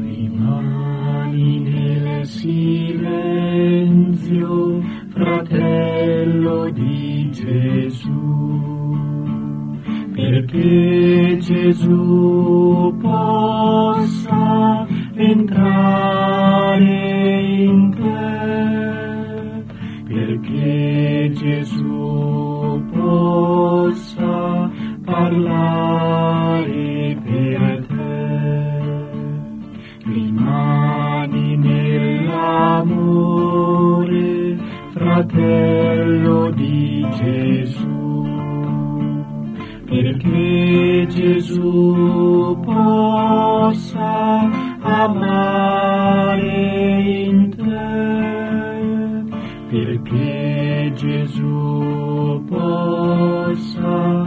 Rimani nel silenzio, fratello di Gesù, perché Gesù possa entrare in te, perché Gesù possa parlare per te. Rimani nell'amore, fratello di Gesù, perché Gesù possa amare in te, perché Gesù possa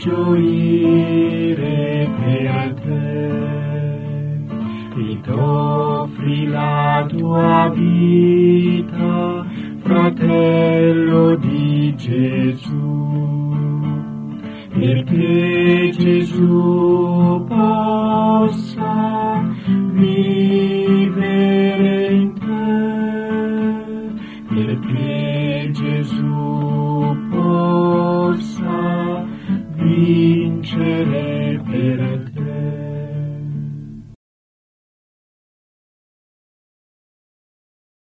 gioire per te. Ed offri la tua vita, fratello di Gesù, perché Gesù possa vivere in te, perché Gesù possa vincere per te.